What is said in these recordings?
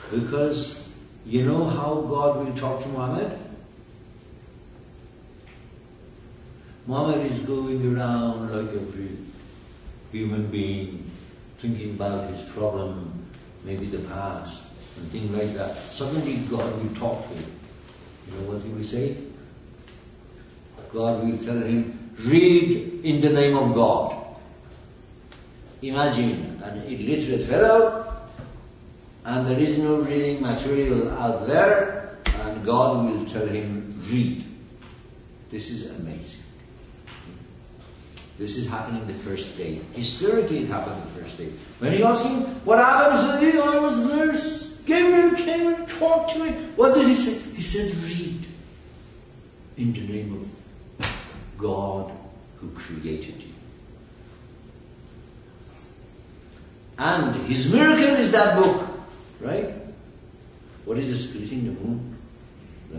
Because you know how God will talk to Muhammad? Muhammad is going around like every human being, thinking about his problem, maybe the past, and things like that. Suddenly God will talk to him. You know what he will say? God will tell him, read in the name of God. Imagine an illiterate fellow, and there is no reading material out there, and God will tell him, read. This is amazing. This is happening the first day. Historically, it happened the first day. When he asked him, what happened? He said, I was there. Gabriel came and talked to me. What did he say? He said, read in the name of God who created you. And his miracle is that book, right? What is the splitting the moon? Right?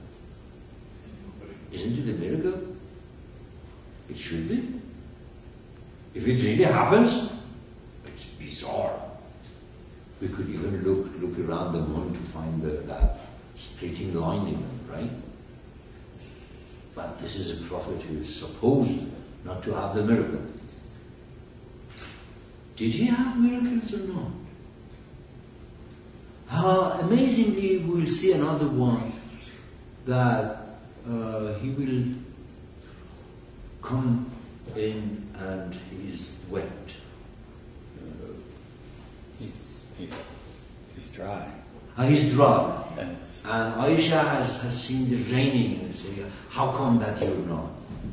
Isn't it a miracle? It should be. If it really happens, it's bizarre. We could even look around the moon to find that splitting line in it, right? But this is a prophet who is supposed not to have the miracle. Did he have miracles or not? Amazingly, we will see another one that he will come in and he's wet. He's dry. He's dry. And Aisha has seen the raining and say, how come that you're not?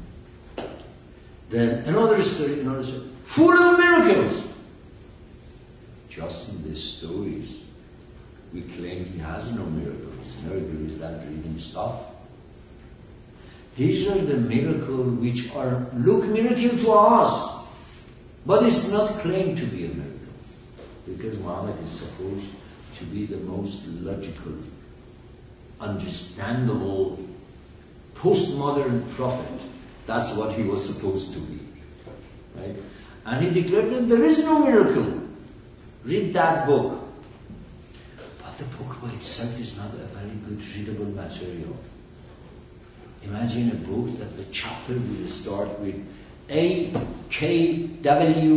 Then another story, full of miracles. Just in these stories, we claim he has no miracle. His miracle is that reading stuff. These are the miracles which look miracle to us, but it's not claimed to be a miracle. Because Muhammad is supposed to be the most logical, understandable, postmodern prophet. That's what he was supposed to be. Right? And he declared that there is no miracle. Read that book. But the book by itself is not a very good readable material. Imagine a book that the chapter will start with AKWNP.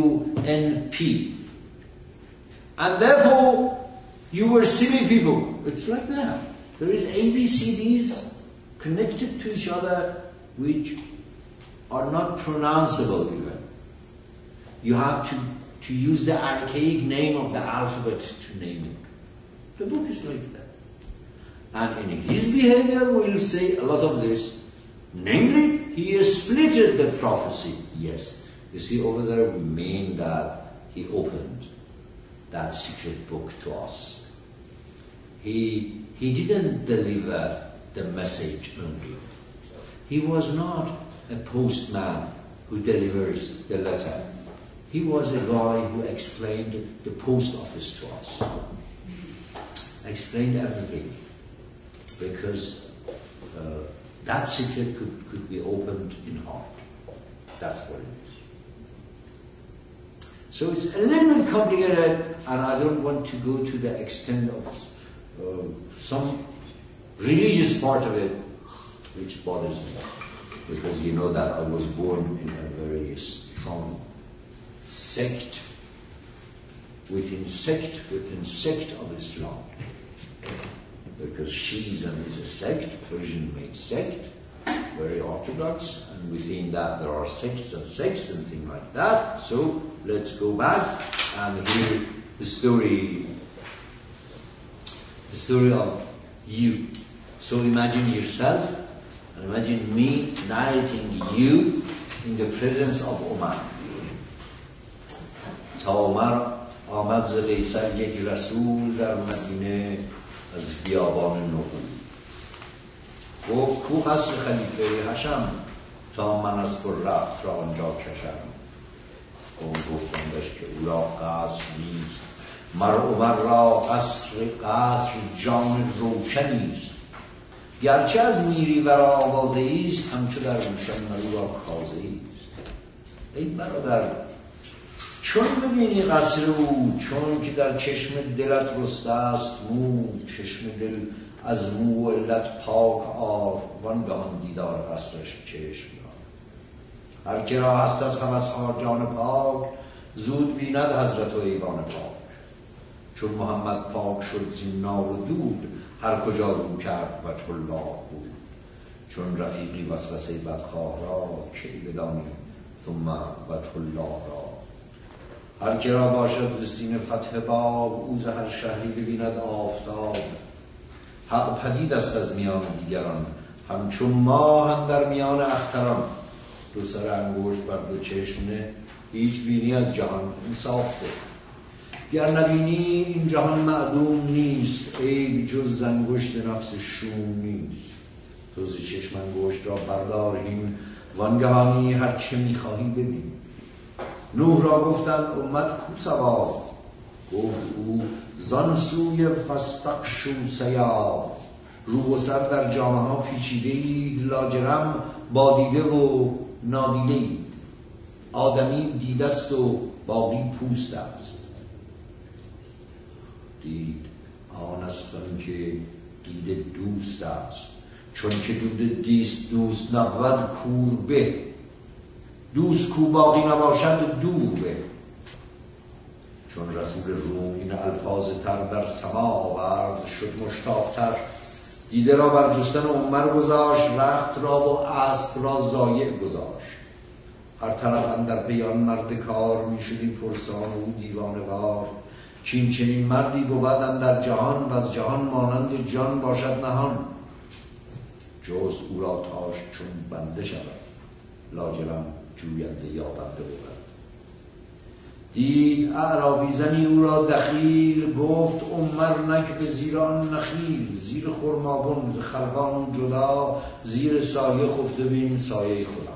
And therefore, you were silly people. It's like that. There is ABCDs connected to each other which are not pronounceable even. You have to use the archaic name of the alphabet to name it. The book is like that. And in his behavior, we'll say a lot of this. Namely, he has splitted the prophecy. Yes. You see, over there, we mean that he opened that secret book to us. He didn't deliver the message only. He was not a postman who delivers the letter. He was a guy who explained the post office to us. Explained everything. Because that secret could be opened in heart. That's what it is. So it's a little bit complicated, and I don't want to go to the extent of some religious part of it, which bothers me. Because you know that I was born in a very strong sect within sect of Islam. Because Shiism is a sect, Persian-made sect, very orthodox, and within that there are sects and things like that. So let's go back and hear the story of you. So imagine yourself, and imagine me narrating you in the presence of Omar. تا عمر آمد ز قیصر یک رسول در مدینه از بیابان نقول. گفت کو قصر خلیفه هشم تا من از تو رفت را آنجا کشم. اون گفتندش که او را قصر نیست، مر عمر را قصر جان روشنیست. گرچه از میری ورا آوازه است، همچو در روشن او را کازه است. ای برادر، چون ببینی قصر او، چون که در چشم دلت رسته است مو، چشم دل از مو و علت پاک آر، وانگهان دیدار قصرش چشم دار. هر که را هست از هوسها جان پاک، زود بیند حضرت و ایوان پاک. چون محمد پاک شد زین نار و دود، هر کجا رو کرد وجه الله بود. چون رفیقی وسوسه بدخواه را، کی بدانی ثم وجه الله را. هر که را باشد ز سینه فتح باب، او ز هر شهری ببیند آفتاب. حق پدید است از میان دیگران، همچون ماه اندر میان اختران. دو سر انگشت بر دو چشم نه، هیچ بینی از جهان انصاف ده. گر نبینی این جهان معدوم نیست، عیب جز ز انگشت نفس شوم نیست. تو ز چشم انگشت را بردار هین، وانگهانی هر چه میخواهی ببین. نوح را گفتند امت کو سواد، گفت او زان سوی فاستغشوا سیاد. رو و سر در جامه ها پیچیده اید، لاجرم با دیده و نادیده اید. آدمی دیده است و باقی پوست است. دید آن استن که دیده دوست است، چون که دود دوست نبود کور به. دوست کو باقی نباشد دور به. چون رسول روم این الفاظ تر در سما آورد، شد مشتاقتر دیده را بر جستن عمر گذاشت، رخت را و اسب را ضایع گذاشت. هر طرف اندر پیان مرد کار، می شدی پرسان او دیوانه‌وار. چین چنین مردی بود اندر جهان، و از جهان مانند جان باشد نهان. جست او را تاش چون بنده شود، لاجرم جوینده یا بنده بود. دید اعرابی زنی او را دخیل، گفت عمر نک به زیران نخیل. زیر خرمابون ز خلقان جدا، زیر سایه خفته بین سایه خدا.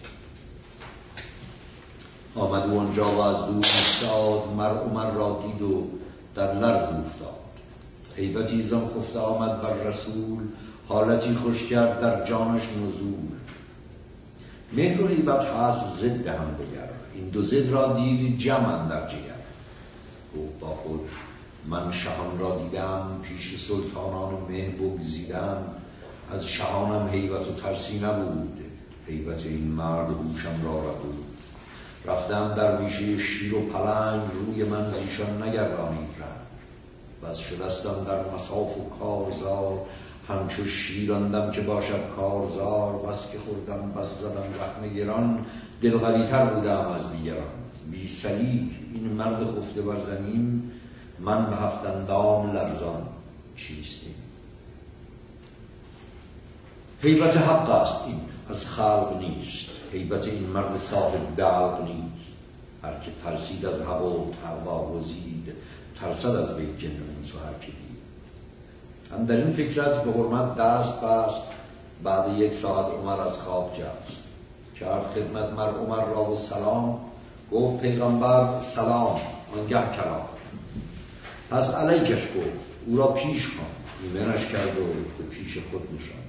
آمد او آنجا و از دور ایستاد، عمر را دید و در لرز افتاد. هیبتی زان خفته آمد بر رسول، حالتی خوش کرد در جانش نزول. مهر و هیبت هست ضد هم دگر، این دو ضد را دید جمع در جگر. گفت با خود من شهان را دیدم، پیش سلطانان مهر بگزیدم. از شهانم هیبت و ترسی نبود، هیبت این مرد هوشم را ربود. رفتم در میشه شیر و پلنگ، روی من زیشان نگردانید رنگ. بس شدستم در مصاف و کارزار، همچو شیراندم که باشد کارزار. بس که خوردم بس زدم زخم گران، دل قوی تر بودم از دیگران. بی سلیح این مرد خفته بر زمین، من به هفت اندام لرزان چیستیم. هیبت حق است این از خلق نیست، هیبت این مرد صاحب دلق نیست. هر که ترسید از هوا و تقوا گزید، ترسد از وی جن و انس و هر که دید. هم در این فکرت به حرمت دست بست، بعد 1 ساعت عمر از خواب جست. کرد خدمت مر عمر را و سلام، گفت پیغمبر سلام آنگه کلام. پس علیکش گفت او را پیش خواند، ایمنش کرد و به پیش خود نشاند.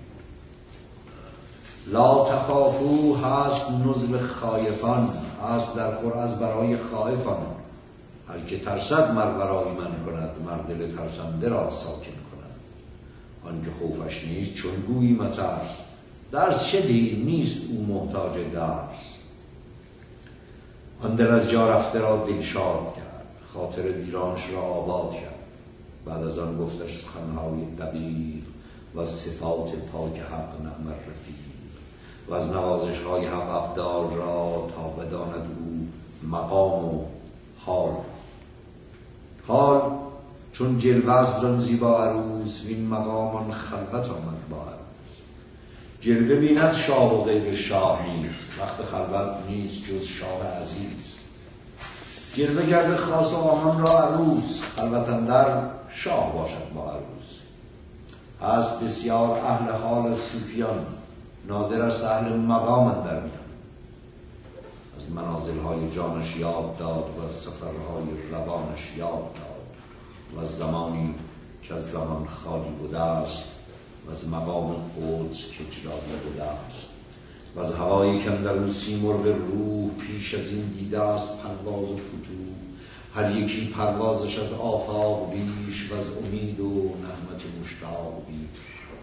لا تخافوا هست نزل خایفان، هست در خور از برای خائفان. هر که ترسد مر برای من کند، مر دل ترسنده را ساکن کند. آنکه خوفش نیست چون گویی مترس، درس چه دی نیست او محتاج درس. آن دل از جا رفته را دلشاد کرد، خاطر ویرانش را آباد کرد. بعد از آن گفتش سخنهای دقیق، و از صفات پاک حق نعم الرفیق. و از نوازش های حق ابدال را، تا بداند او مقام و حال. حال چون جلوه است زان زیبا عروس، وین مقامان خلوت آمد با عروس. جلوه بیند شاه و غیر شاه نیست، وقت خلوت نیست جز شاه عزیز. جلوه کرده خاص و آمان را عروس، خلوت اندر شاه باشد با عروس. هست بسیار اهل حال از صوفیان، نادر است اهل مقام اندر میان. از منازل‌های جانش یاد داد، و از سفرهای روانش یاد داد. و از زمانی که از زمان خالی بوده است، و از مقام قدس که جدا بوده است. و از هوایی کاندر او سیمرغ روح، پیش از این دیده است پرواز و فتوح. هر یکی پروازش از آفاق بیش، و از امید و نغمت مشتاق بیش.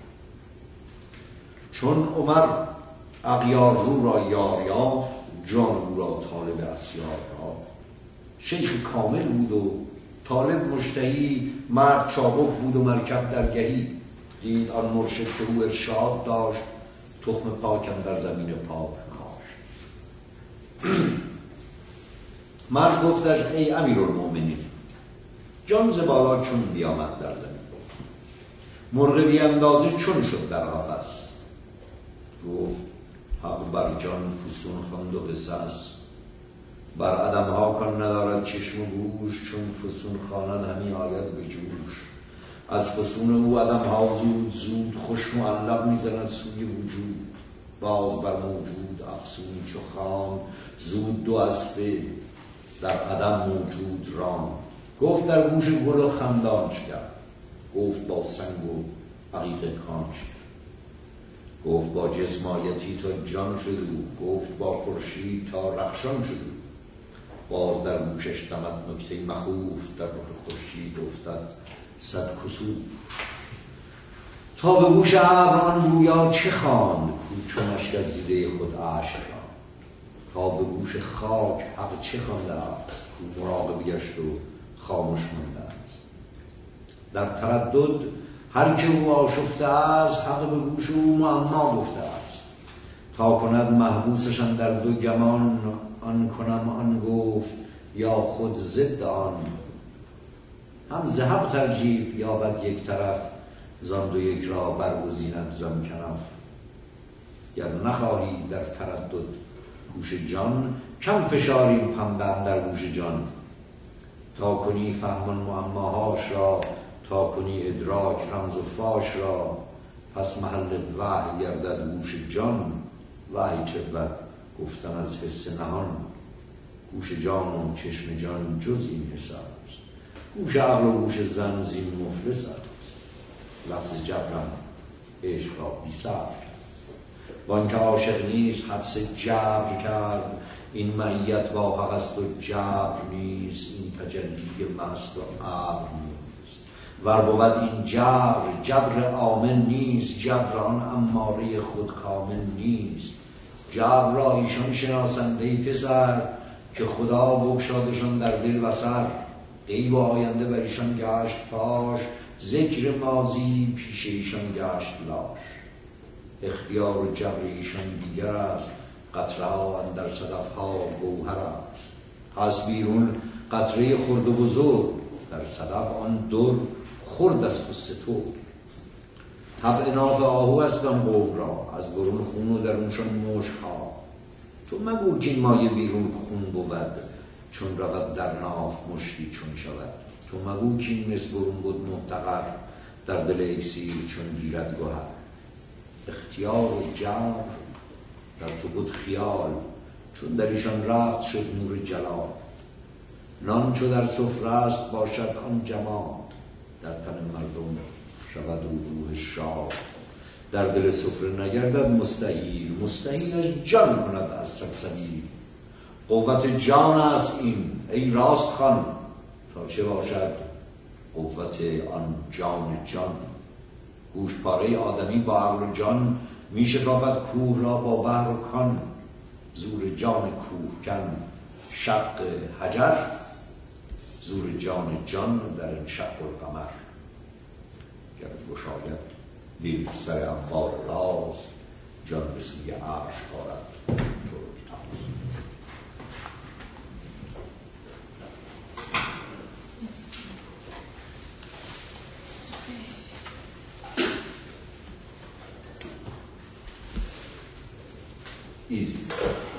چون عمر اغیار رو را یار یافت، جان او را طالب اسیار یافت. شیخ کامل بود و طالب مشتهی، مرد چابک بود و مرکب درگهی. دید آن مرشد که او ارشاد داشت، تخم پاکم در زمین پاک کاشت. مرد گفتش ای امیرالمؤمنین، جان ز بالا چون بیامد در زمین؟ مرغ بی اندازه چون شد در قفس؟ گفت حق بر جان فسون خواند و قصص. بر عدمها کان ندارد چشم و گوش، چون فسون خواند همی آید به جوش. از فسون او عدمها زود زود، خوش معلق میزند سوی وجود. باز بر موجود افسونی چو خواند، زود دو اسبه در عدم موجود راند. گفت در گوش گل و خندانش کرد، گفت با سنگ و عقیق کانش کرد. گفت با جسم آیتی تا جان شد او، گفت با خورشید تا رخشان شد او. باز در گوشش دمد نکته مخوف، در رخ خورشید افتد صد کسوف. تا به گوش ابر آن گویا چه خواند، کو چون اشک از دیده خود اشک راند. تا به گوش خاک حق چه خوانده است، کو مراقب گشت و خاموش مانده است. در تردد هر که او آشفته است، حق به گوش او معما گفته است. تا کند محبوسشان در دو گمان، آن کنم آن گفت یا خود ضد آن. هم ز حق ترجیح یابد یک طرف، زان دو یک را برگزیند زان کنف. گر نخواهی در تردد گوش جان، کم فشاریم پنبه اندر گوش جان. تا کنی فهم معماهاش را، تا کنی ادراک رمز و فاش را. پس محل وحی گردد گوش جان، وحی چه بود گفتن از حس نهان. گوش جان و چشم جان جز این حس است، گوش عقل و گوش زن زین مفلس است. لفظ جبرم عشق را بی صبر کرد، وان که عاشق نیست حدث جبر کرد. این معیت با حق است و جبر نیست، این تجلی مست و ابر نیست. ور بود این جبر آمن نیست، جبر آن اماره خود کامل نیست. جبر را ایشان شناسند ای پسر، که خدا بگشادشان در دل و سر. غیب و آینده بر ایشان گشت فاش، ذکر ماضی پیش ایشان گشت لاش. اختیار و جبر ایشان دیگر است، قطره ها اندر صدف ها گوهر است. هست بیرون قطره خرد و بزرگ، در صدف آن در خرد است و ستور. طبع ناف آهو است آن قوم را، از برون خون و درونشان مشک ها. تو مگو که این مایه بیرون خون بود، چون رود در ناف مشکی چون شود. تو مگو که این مس برون بود محتقر، در دل اکسیر چون گیرد گوهر. اختیار و جبر در تو بود خیال، چون در ایشان رفت شد نور جلال. نان چو در سفره است باشد آن جماد، در تن مردم شود او روح شاد. در دل سفره نگردد مستحیل، مستحیلش جان کند از سلسبیل. قوت جان است این ای راست خوان، تا چه باشد قوت آن جان. گوش پاره آدمی با عقل و جان، می شکافد کوه را با بحر و کان. زور جان کوه کن شق حجر، زور جان در انشق القمر. گر گشاید دل سر انبار راز، جان به سوی عرش خارد ترک تاز. Easy.